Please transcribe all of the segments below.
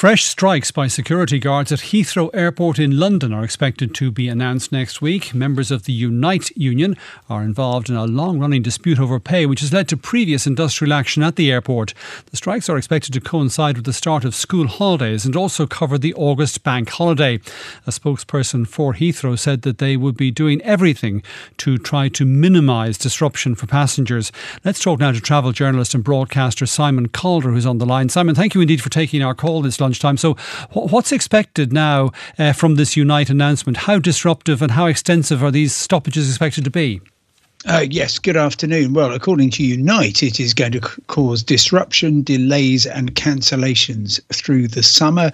Fresh strikes by security guards at Heathrow Airport in London are expected to be announced next week. Members of the Unite union are involved in a long-running dispute over pay, which has led to previous industrial action at the airport. The strikes are expected to coincide with the start of school holidays and also cover the August bank holiday. A spokesperson for Heathrow said that they would be doing everything to try to minimise disruption for passengers. Let's talk now to travel journalist and broadcaster Simon Calder, who's on the line. Simon, thank you indeed for taking our call this lunchtime. So what's expected now from this Unite announcement? How disruptive and how extensive are these stoppages expected to be? Yes, good afternoon. Well, according to Unite, it is going to cause disruption, delays and cancellations through the summer.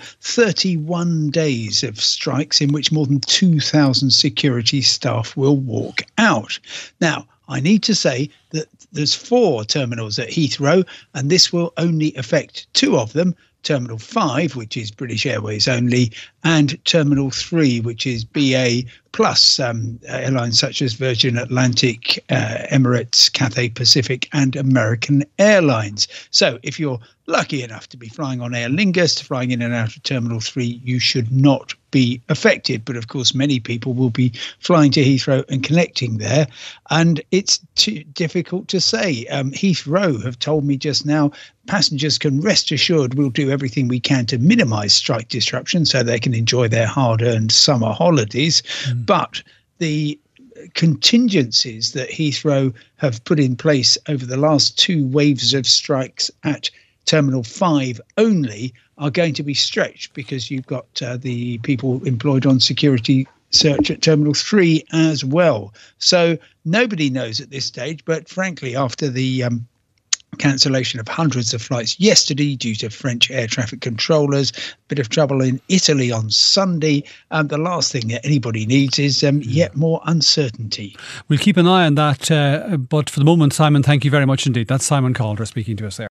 31 days of strikes in which more than 2,000 security staff will walk out. Now, I need to say that there's 4 terminals at Heathrow, and this will only affect 2 of them. Terminal 5, which is British Airways only, and Terminal 3, which is BA plus airlines such as Virgin Atlantic, Emirates, Cathay Pacific and American Airlines. So if you're lucky enough to be flying on Aer Lingus, flying in and out of Terminal 3, you should not be affected. But of course, many people will be flying to Heathrow and connecting there. And it's too difficult to say. Heathrow have told me just now, passengers can rest assured we'll do everything we can to minimise strike disruption so they can enjoy their hard-earned summer holidays. But the contingencies that Heathrow have put in place over the last 2 waves of strikes at Terminal 5 only are going to be stretched, because you've got the people employed on security search at Terminal 3 as well. So nobody knows at this stage, but frankly, after the cancellation of hundreds of flights yesterday due to French air traffic controllers, bit of trouble in Italy on Sunday, the last thing that anybody needs is yet more uncertainty. We'll keep an eye on that, but for the moment, Simon, thank you very much indeed. That's Simon Calder speaking to us there.